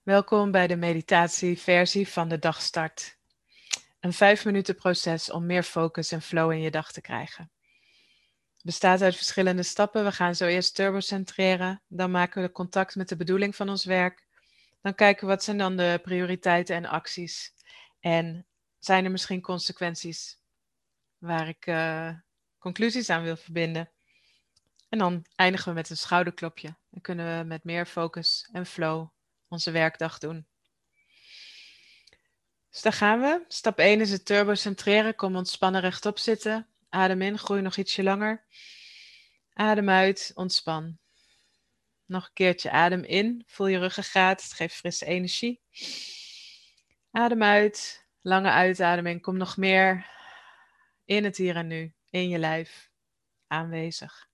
Welkom bij de meditatieversie van de dagstart. Een 5 minuten proces om meer focus en flow in je dag te krijgen. Het bestaat uit verschillende stappen. We gaan zo eerst turbocentreren. Dan maken we contact met de bedoeling van ons werk. Dan kijken we wat zijn dan de prioriteiten en acties. En zijn er misschien consequenties waar ik conclusies aan wil verbinden. En dan eindigen we met een schouderklopje. Dan kunnen we met meer focus en flow onze werkdag doen. Dus daar gaan we. Stap 1 is het turbocentreren. Kom ontspannen rechtop zitten. Adem in, groei nog ietsje langer. Adem uit, ontspan. Nog een keertje adem in. Voel je ruggengraat, het geeft frisse energie. Adem uit, lange uitademing. Kom nog meer in het hier en nu, in je lijf, aanwezig.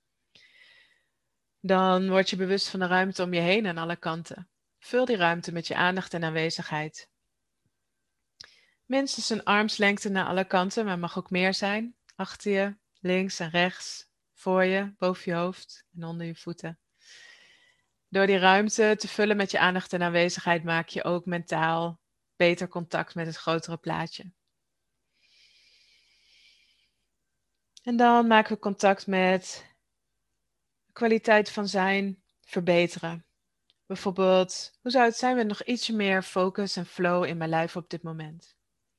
Dan word je bewust van de ruimte om je heen aan alle kanten. Vul die ruimte met je aandacht en aanwezigheid. Minstens een armslengte naar alle kanten, maar mag ook meer zijn. Achter je, links en rechts, voor je, boven je hoofd en onder je voeten. Door die ruimte te vullen met je aandacht en aanwezigheid maak je ook mentaal beter contact met het grotere plaatje. En dan maken we contact met de kwaliteit van zijn verbeteren. Bijvoorbeeld, hoe zou het zijn met nog ietsje meer focus en flow in mijn lijf op dit moment?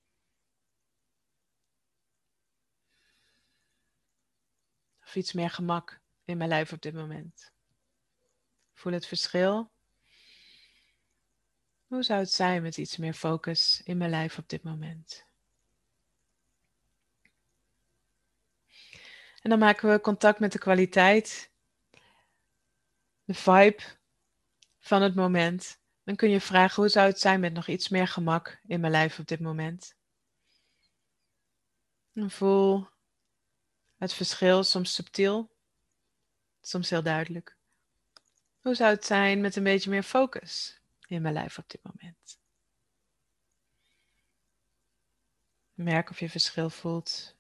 Of iets meer gemak in mijn lijf op dit moment? Voel het verschil. Hoe zou het zijn met iets meer focus in mijn lijf op dit moment? En dan maken we contact met de kwaliteit, de vibe van het moment. Dan kun je vragen, hoe zou het zijn met nog iets meer gemak in mijn lijf op dit moment? En voel het verschil, soms subtiel, soms heel duidelijk. Hoe zou het zijn met een beetje meer focus in mijn lijf op dit moment? Merk of je verschil voelt.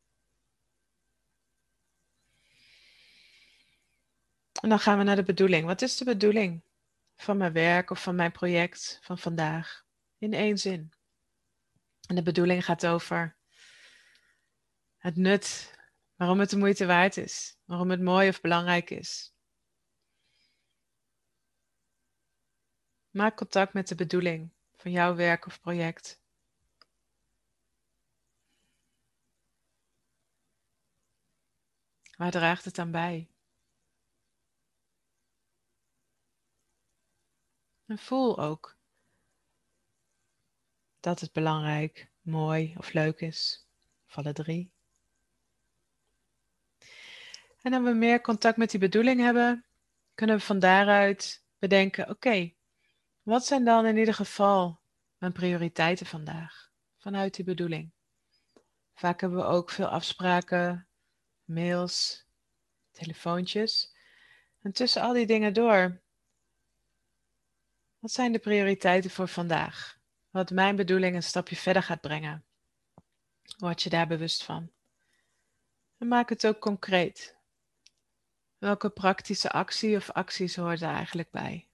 En dan gaan we naar de bedoeling. Wat is de bedoeling van mijn werk of van mijn project van vandaag? In 1 zin. En de bedoeling gaat over het nut, waarom het de moeite waard is, waarom het mooi of belangrijk is. Maak contact met de bedoeling van jouw werk of project. Waar draagt het aan bij? En voel ook dat het belangrijk, mooi of leuk is. Of alle 3. En dan we meer contact met die bedoeling hebben, kunnen we van daaruit bedenken, oké, wat zijn dan in ieder geval mijn prioriteiten vandaag? Vanuit die bedoeling. Vaak hebben we ook veel afspraken, mails, telefoontjes. En tussen al die dingen door, wat zijn de prioriteiten voor vandaag? Wat mijn bedoeling een stapje verder gaat brengen. Word je daar bewust van. En maak het ook concreet. Welke praktische actie of acties hoort er eigenlijk bij?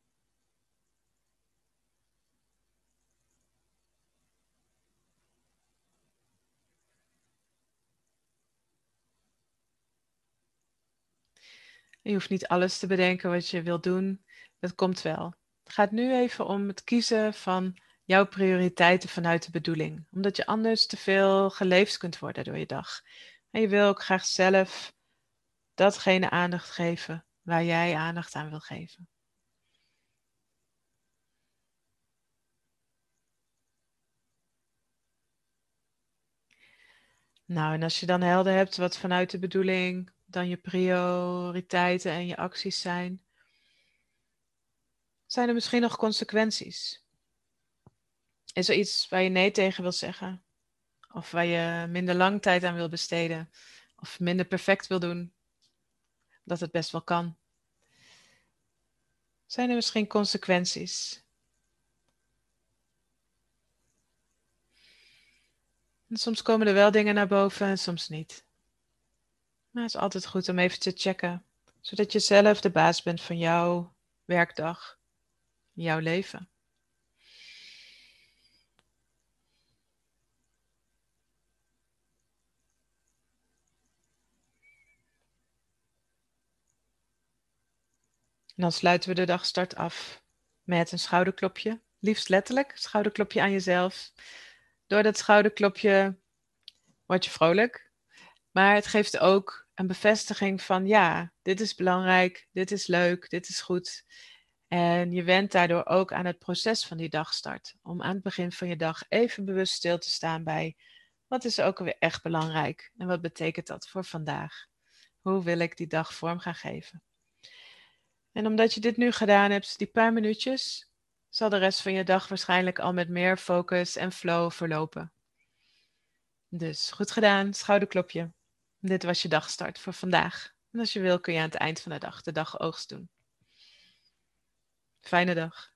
Je hoeft niet alles te bedenken wat je wilt doen. Dat komt wel. Het gaat nu even om het kiezen van jouw prioriteiten vanuit de bedoeling. Omdat je anders te veel geleefd kunt worden door je dag. En je wil ook graag zelf datgene aandacht geven waar jij aandacht aan wil geven. Nou, en als je dan helder hebt wat vanuit de bedoeling dan je prioriteiten en je acties zijn er misschien nog consequenties? Is er iets waar je nee tegen wil zeggen? Of waar je minder lang tijd aan wil besteden? Of minder perfect wil doen? Dat het best wel kan. Zijn er misschien consequenties? En soms komen er wel dingen naar boven en soms niet. Maar het is altijd goed om even te checken. Zodat je zelf de baas bent van jouw werkdag. in jouw leven. En dan sluiten we de dagstart af met een schouderklopje. Liefst letterlijk, schouderklopje aan jezelf. Door dat schouderklopje word je vrolijk. Maar het geeft ook een bevestiging van ja, dit is belangrijk, dit is leuk, dit is goed. En je went daardoor ook aan het proces van die dagstart. Om aan het begin van je dag even bewust stil te staan bij wat is ook alweer echt belangrijk en wat betekent dat voor vandaag? Hoe wil ik die dag vorm gaan geven? En omdat je dit nu gedaan hebt, die paar minuutjes, zal de rest van je dag waarschijnlijk al met meer focus en flow verlopen. Dus goed gedaan, schouderklopje. Dit was je dagstart voor vandaag. En als je wil kun je aan het eind van de dag oogst doen. Fijne dag.